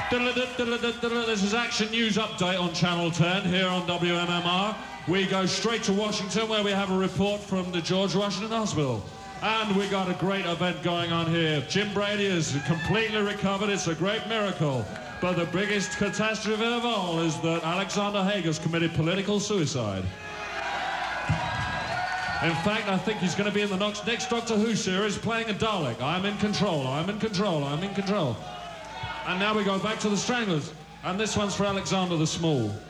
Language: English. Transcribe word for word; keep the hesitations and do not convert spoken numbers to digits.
This is Action News Update on Channel ten here on W M M R. We go straight to Washington where we have a report from the George Washington Hospital. And we got a great event going on here. Jim Brady is completely recovered. It's a great miracle. But the biggest catastrophe of all is that Alexander Haig has committed political suicide. In fact, I think he's going to be in the next Doctor Who series playing a Dalek. I'm in control, I'm in control, I'm in control. And now we go back to the Stranglers. And this one's for Alexander the Small.